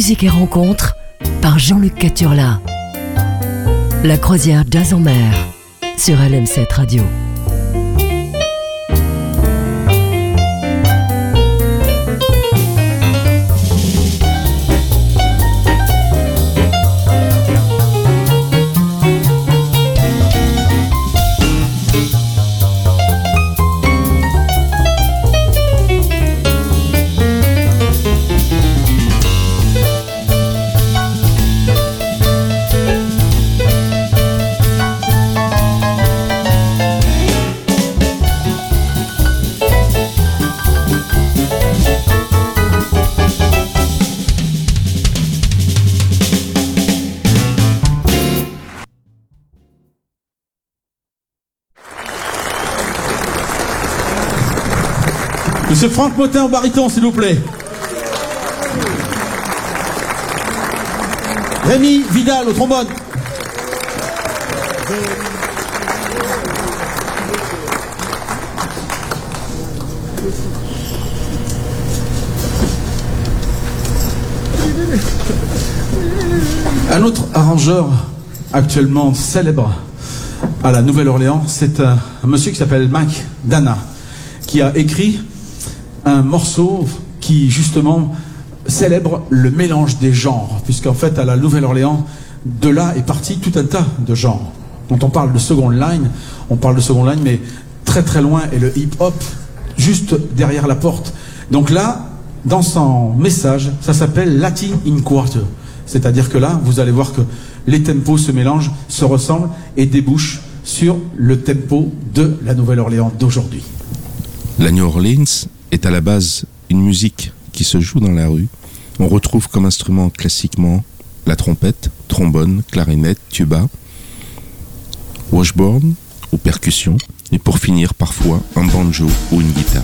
musique et rencontres par Jean-Luc Caturla. La croisière Jazz en mer sur LM7 Radio. Monsieur Franck Motin au baryton, s'il vous plaît. Rémi Vidal au trombone. Un autre arrangeur actuellement célèbre à la Nouvelle-Orléans, c'est un monsieur qui s'appelle Mac Dana, qui a écrit un morceau qui justement célèbre le mélange des genres, puisqu'en fait à la Nouvelle-Orléans, de là est parti tout un tas de genres. Quand on parle de second line, mais très très loin est le hip-hop, juste derrière la porte. Donc là, dans son message, ça s'appelle Latin in Quarter. C'est-à-dire que là, vous allez voir que les tempos se mélangent, se ressemblent et débouchent sur le tempo de la Nouvelle-Orléans d'aujourd'hui. La New Orleans est à la base une musique qui se joue dans la rue. On retrouve comme instrument classiquement la trompette, trombone, clarinette, tuba, washboard ou percussion, et pour finir parfois un banjo ou une guitare.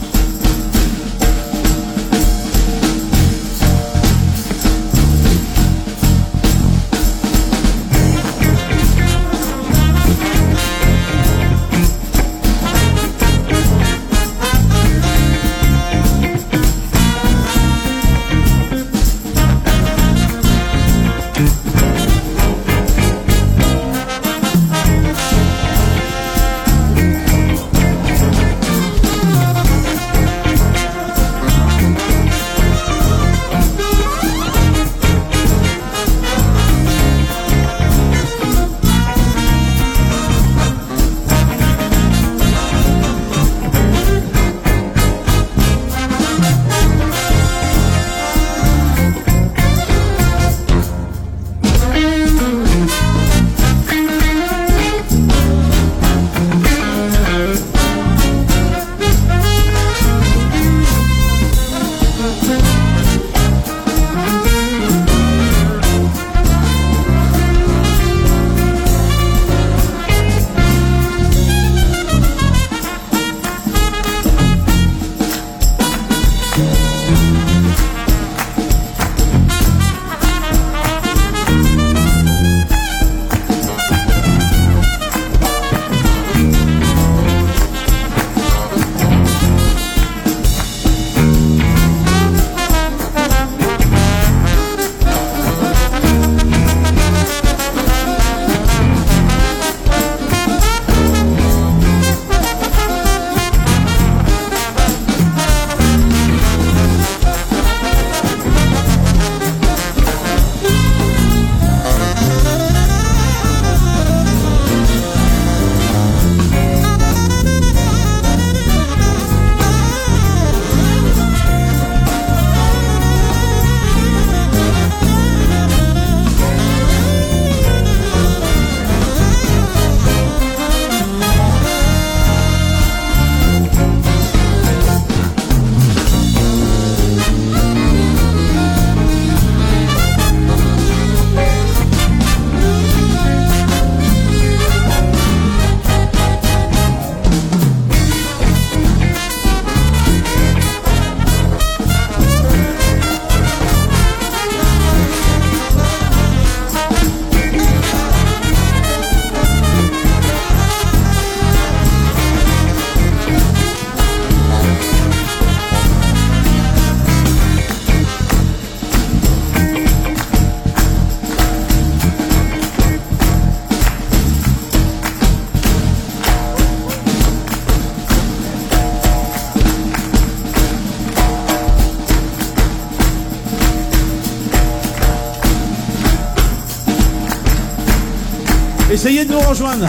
Essayez de nous rejoindre.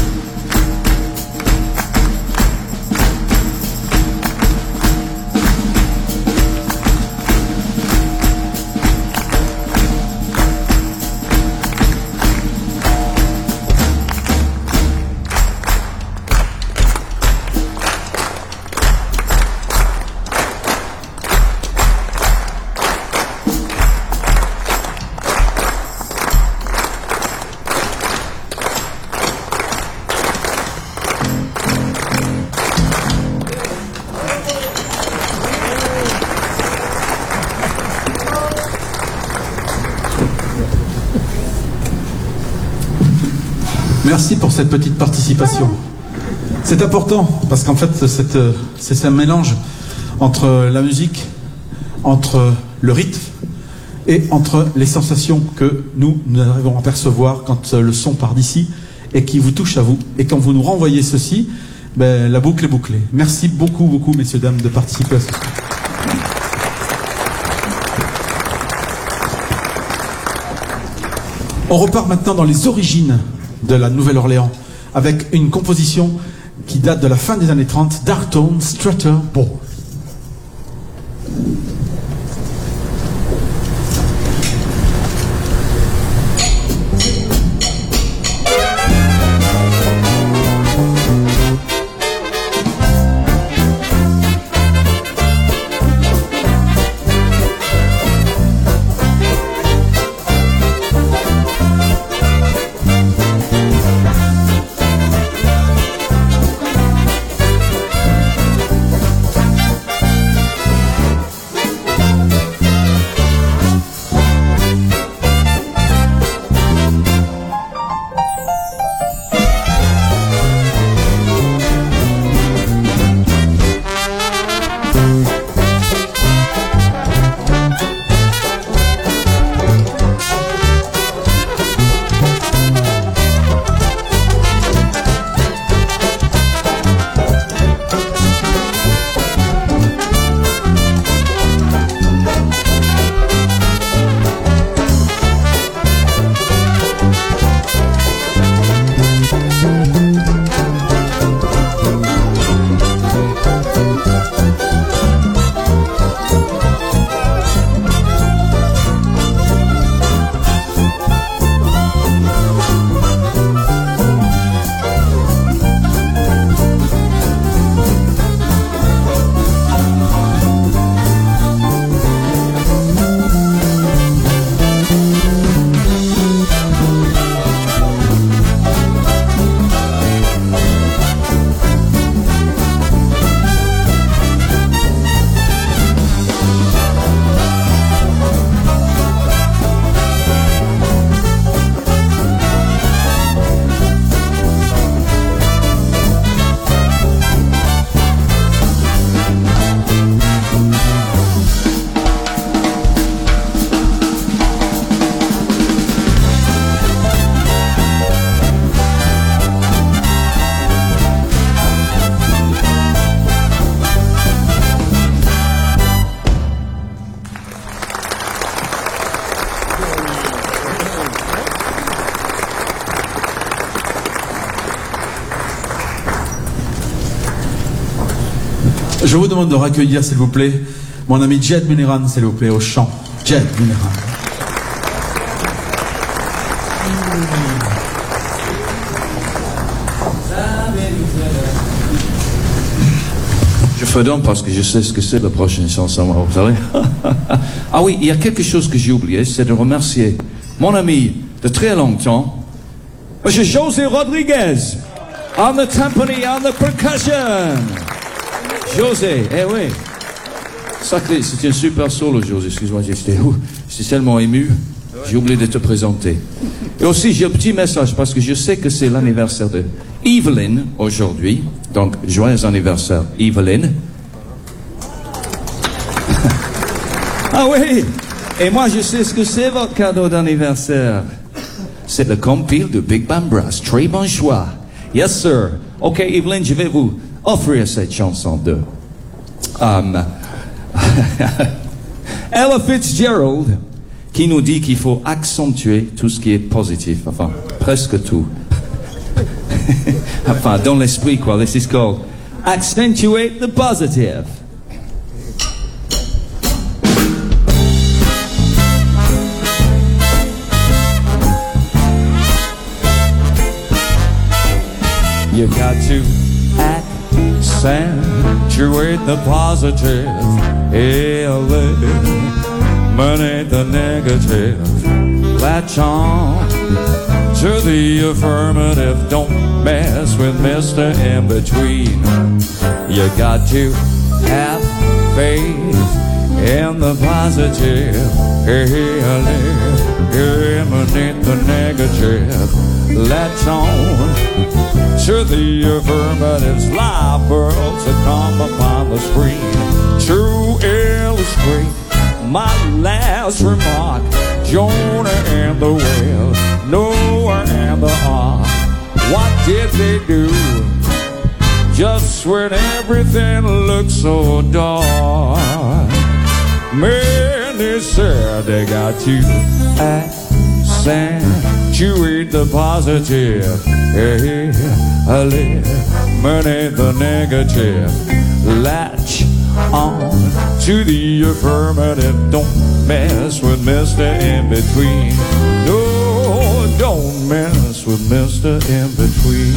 Merci pour cette petite participation. C'est important parce qu'en fait c'est un mélange entre la musique, entre le rythme et entre les sensations que nous arrivons à percevoir quand le son part d'ici et qui vous touche à vous. Et quand vous nous renvoyez ceci, ben, la boucle est bouclée. Merci beaucoup, messieurs, dames, de participer à ce soir. On repart maintenant dans les origines de la Nouvelle-Orléans avec une composition qui date de la fin des années 30, Darktone Strutter Ball. Je vous demande de raccueillir, s'il vous plaît, mon ami Jed Muniran, s'il vous plaît, au chant. Jed Muniran. Je fais donc parce que je sais ce que c'est la prochaine chanson, vous savez. Ah oui, il y a quelque chose que j'ai oublié, c'est de remercier mon ami de très longtemps, M. José Rodriguez, on the timpani, on the percussion. José, eh oui. Sacré, c'était un super solo, José, excuse-moi, j'étais tellement ému, j'ai oublié de te présenter. Et aussi, j'ai un petit message, parce que je sais que c'est l'anniversaire de Evelyn aujourd'hui, donc joyeux anniversaire, Evelyn. Ah oui, et moi je sais ce que c'est votre cadeau d'anniversaire. C'est le compil de Big Band Brass, très bon choix. Yes sir. Ok Evelyn, je vais vous offrir cette chanson de Ella Fitzgerald, qui nous dit qu'il faut accentuer tout ce qui est positif, enfin, presque tout. Enfin, dans l'esprit, quoi. This is called Accentuate the Positive. You got to accentuate the positive, eliminate the negative, latch on to the affirmative, don't mess with Mr. In Between. You got to have faith in the positive, eliminate the negative, latch on to the affirmatives, live worlds that come upon the screen. To illustrate my last remark, Jonah and the whale, Noah and the ark, what did they do? Just when everything looked so dark, man, they said they got to accentuate the positive, eliminate the negative, latch on to the affirmative, don't mess with Mr. In Between. No, don't mess with Mr. In Between.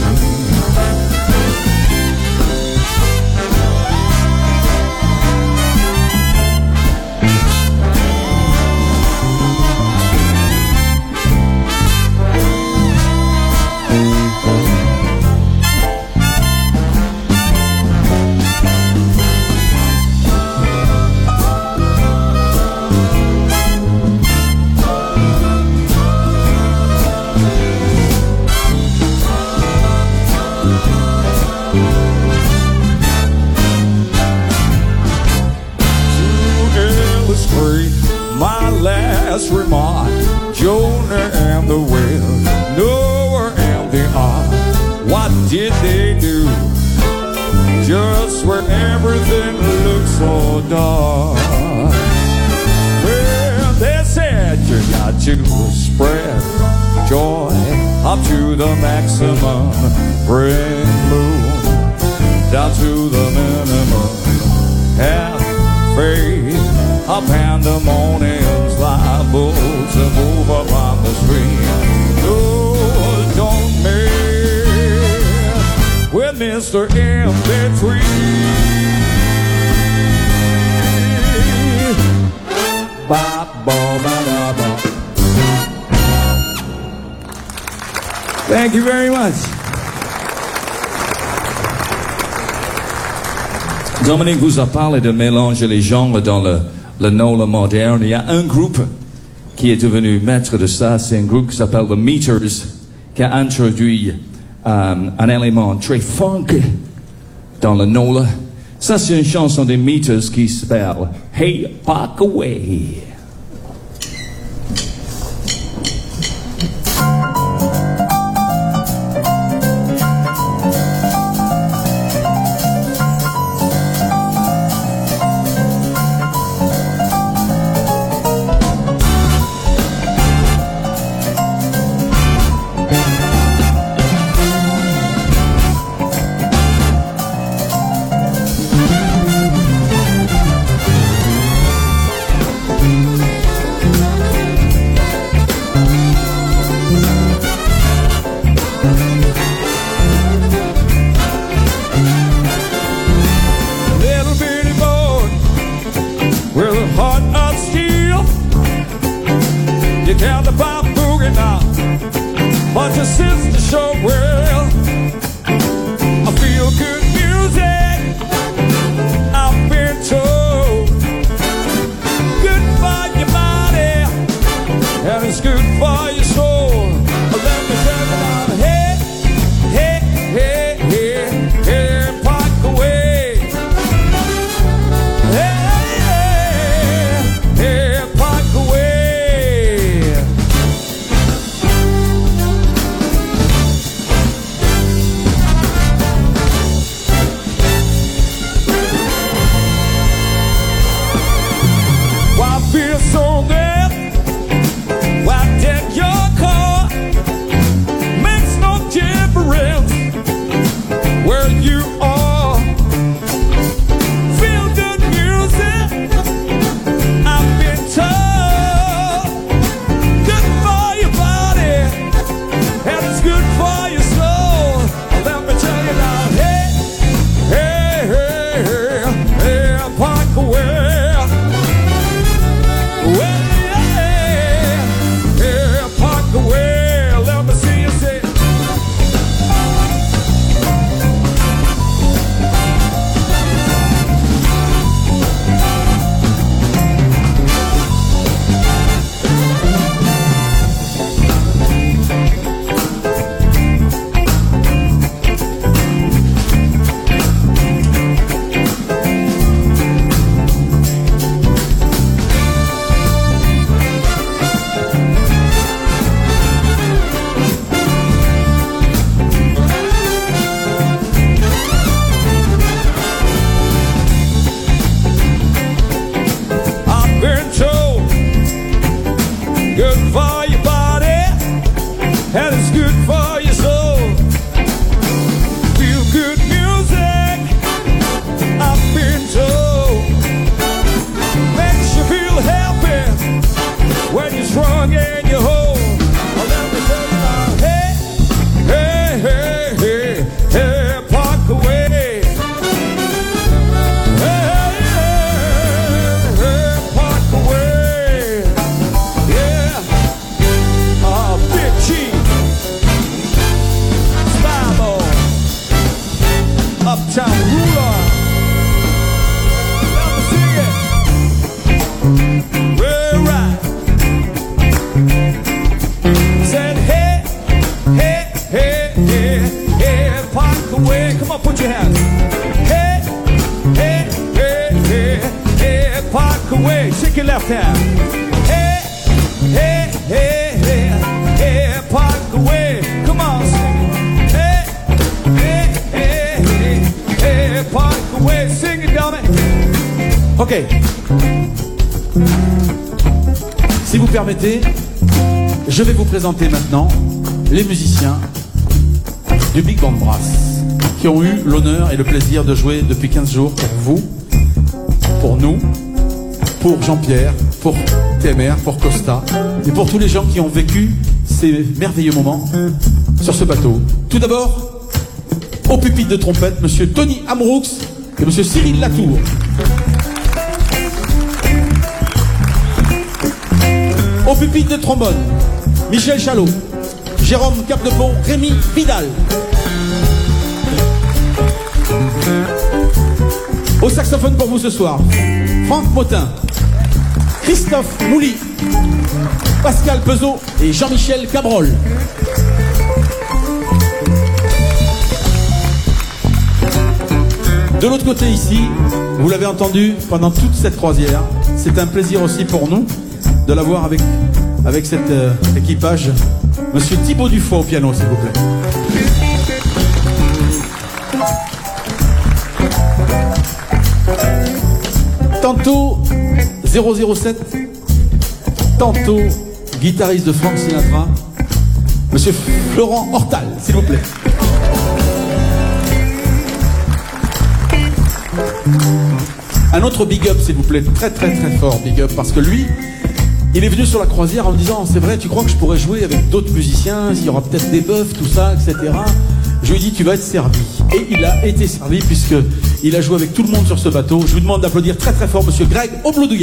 Remark, Jonah and the whale, Noah and the ark, what did they do? Just when everything looked so dark, well, they said you got to spread joy up to the maximum, bring bloom down to the minimum, have faith, a pandemonium's liable to move upon the street. No, don't mess with Mr. In Between. Ba, ba, ba, ba, ba. Thank you very much. Dominique vous a parlé de mélanger les genres dans le Nola moderne. Il y a un groupe qui est devenu maître de ça, c'est un groupe qui s'appelle The Meters, qui a introduit un élément très funk dans le Nola. Ça, c'est une chanson des Meters qui s'appelle Hey Parkaway. hey, hey, park away. Come on, put your hands. Hey, hey, hey, hey, hey, park away. Shake your left hand. Hey, hey, hey, hey, hey, park away. Come on, sing it. Hey, hey, hey, hey, hey, park away. Sing it, Dominic. Ok. Si vous permettez, je vais vous présenter maintenant les musiciens du Big Band Brass qui ont eu l'honneur et le plaisir de jouer depuis 15 jours pour vous, pour nous, pour Jean-Pierre, pour TMR, pour Costa et pour tous les gens qui ont vécu ces merveilleux moments sur ce bateau. Tout d'abord, au pupitre de trompette, monsieur Tony Amroux et monsieur Cyril Latour. Au pupitre de trombone, Michel Chalot, Jérôme Capdepont, Rémi Vidal. Au saxophone pour vous ce soir, Franck Motin, Christophe Mouly, Pascal Pezot et Jean-Michel Cabrol. De l'autre côté ici, vous l'avez entendu pendant toute cette croisière, c'est un plaisir aussi pour nous de l'avoir avec cet équipage. Monsieur Thibaut Dufoy au piano, s'il vous plaît. Tantôt 007, tantôt guitariste de Frank Sinatra, monsieur Florent Hortal, s'il vous plaît. Un autre big up, s'il vous plaît, très très très fort big up, parce que lui, il est venu sur la croisière en me disant, c'est vrai, tu crois que je pourrais jouer avec d'autres musiciens, il y aura peut-être des bœufs, tout ça, etc. Je lui ai dit, tu vas être servi. Et il a été servi puisque il a joué avec tout le monde sur ce bateau. Je vous demande d'applaudir très très fort monsieur Greg Oblodouillet.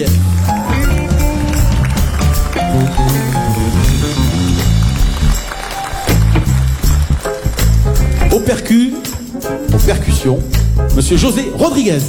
Aux percussions, monsieur José Rodriguez.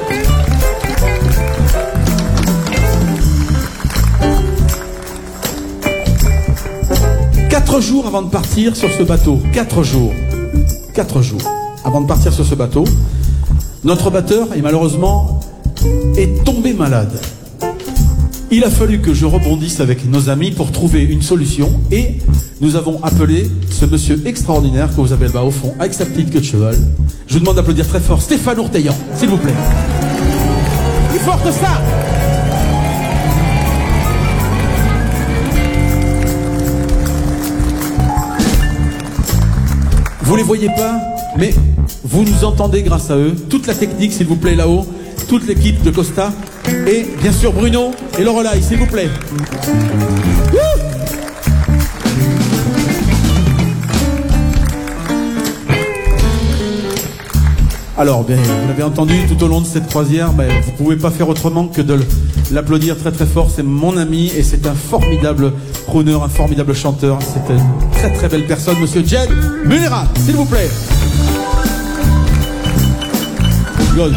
Quatre jours avant de partir sur ce bateau, 4 jours avant de partir sur ce bateau, notre batteur est malheureusement tombé malade. Il a fallu que je rebondisse avec nos amis pour trouver une solution et nous avons appelé ce monsieur extraordinaire que vous avez là-bas au fond, avec sa petite queue de cheval. Je vous demande d'applaudir très fort Stéphane Ourteillan, s'il vous plaît. Plus fort que ça! Vous les voyez pas, mais vous nous entendez grâce à eux. Toute la technique, s'il vous plaît, là-haut. Toute l'équipe de Costa. Et bien sûr Bruno et Lorelai, s'il vous plaît. Alors, bien, vous l'avez entendu tout au long de cette croisière, ben, vous pouvez pas faire autrement que de l'applaudir très très fort. C'est mon ami et c'est un formidable crooner, un formidable chanteur. C'est une très très belle personne, monsieur Jed Munera, s'il vous plaît. Good.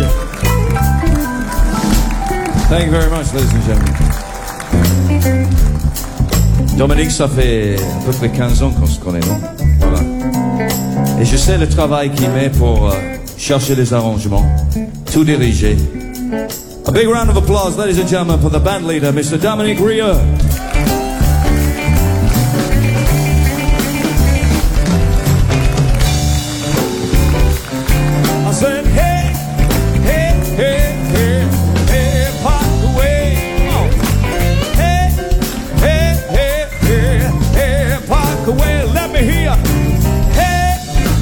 Thank you very much, ladies and gentlemen. Dominique, ça fait à peu près 15 ans qu'on se connaît, non? Voilà. Et je sais le travail qu'il met pour chercher les arrangements, tout diriger. A big round of applause, ladies and gentlemen, for the band leader, Mr. Dominique Rieu. I said, hey, hey, hey, hey, hey, park away. Hey, hey, hey, hey, hey, park away. Let me hear. Hey,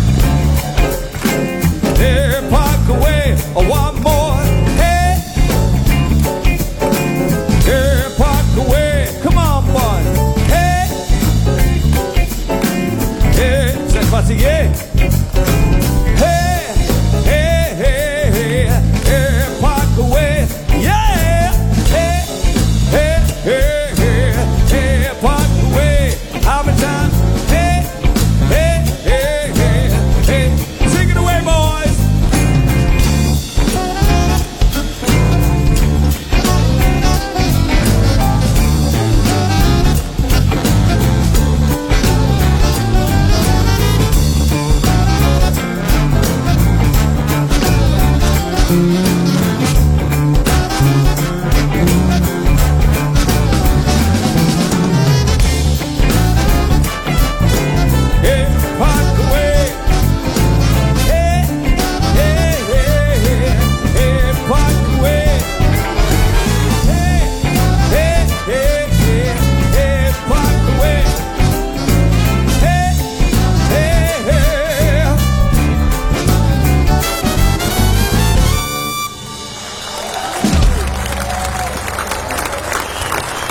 hey, park away. One more. Hey, hey, park away. Come on, boy. Hey, hey, vous êtes fatigué?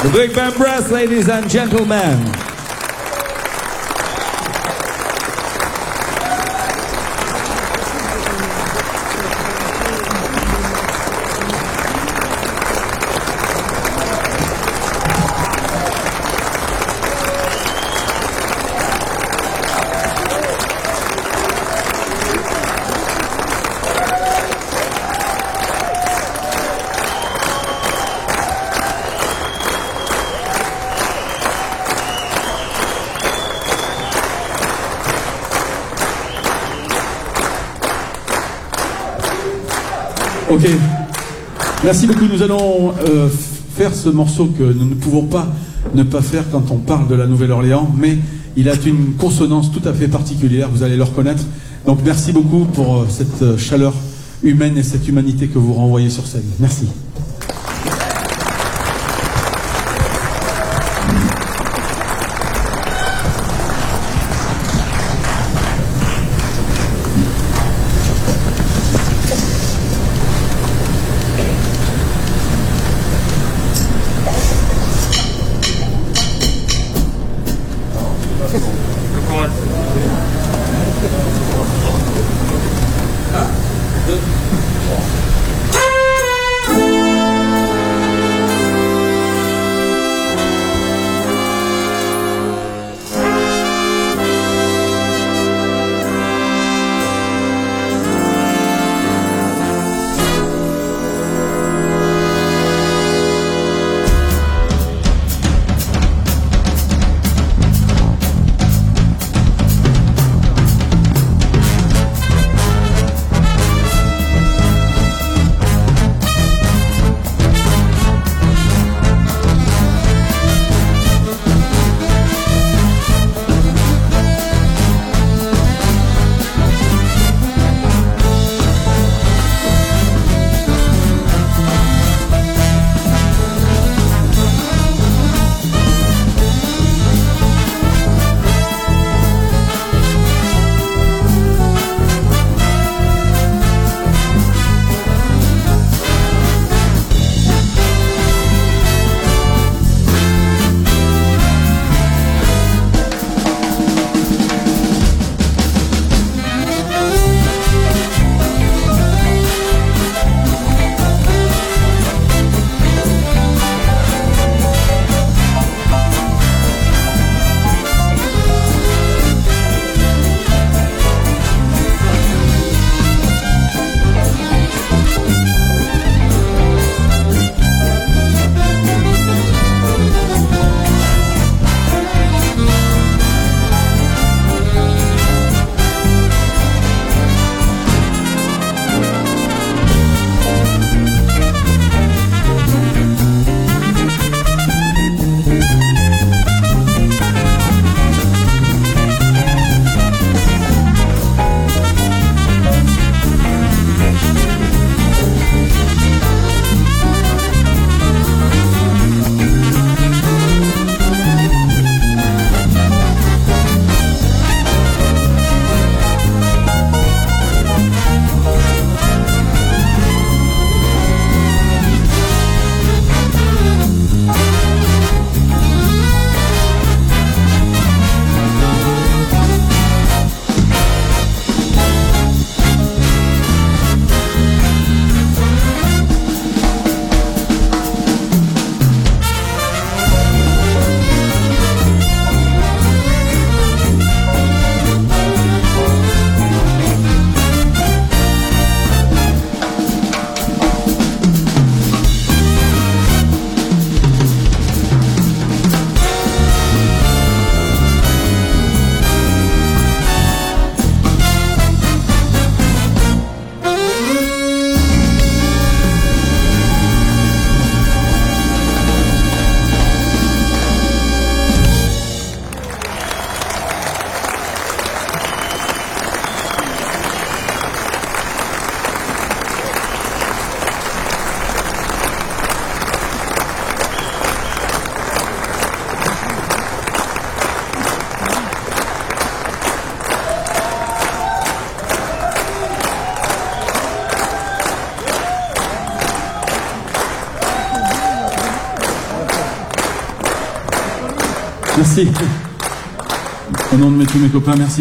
The Big Band Brass, ladies and gentlemen. Ok, merci beaucoup. Nous allons faire ce morceau que nous ne pouvons pas ne pas faire quand on parle de la Nouvelle-Orléans, mais il a une consonance tout à fait particulière, vous allez le reconnaître. Donc merci beaucoup pour cette chaleur humaine et cette humanité que vous renvoyez sur scène. Merci. Merci. Au nom de tous mes copains, merci.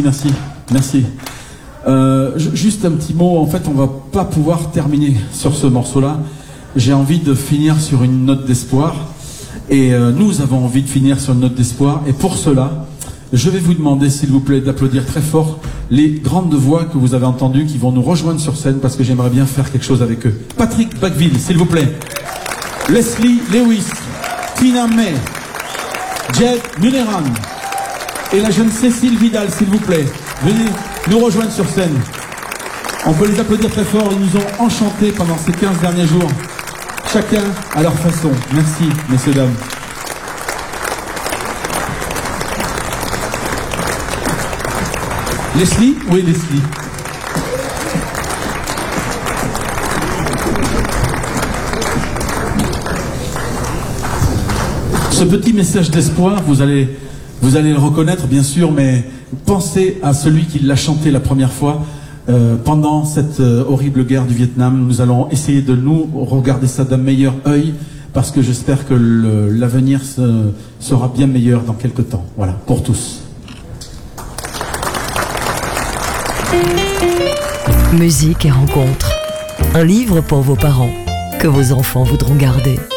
Juste un petit mot, en fait, on va pas pouvoir terminer sur ce morceau-là. J'ai envie de finir sur une note d'espoir. Et nous avons envie de finir sur une note d'espoir. Et pour cela, je vais vous demander, s'il vous plaît, d'applaudir très fort les grandes voix que vous avez entendues qui vont nous rejoindre sur scène parce que j'aimerais bien faire quelque chose avec eux. Patrick Bacville, s'il vous plaît. Leslie Lewis, Tina May, Jed Muneran et la jeune Cécile Vidal, s'il vous plaît. Venez nous rejoindre sur scène. On peut les applaudir très fort, ils nous ont enchantés pendant ces 15 derniers jours. Chacun à leur façon. Merci, messieurs, dames. Leslie? Oui, Leslie. Ce petit message d'espoir, vous allez le reconnaître, bien sûr, mais pensez à celui qui l'a chanté la première fois. Pendant cette horrible guerre du Vietnam, nous allons essayer de nous regarder ça d'un meilleur œil, parce que j'espère que l'avenir sera bien meilleur dans quelques temps. Voilà, pour tous. Musique et rencontres. Un livre pour vos parents, que vos enfants voudront garder.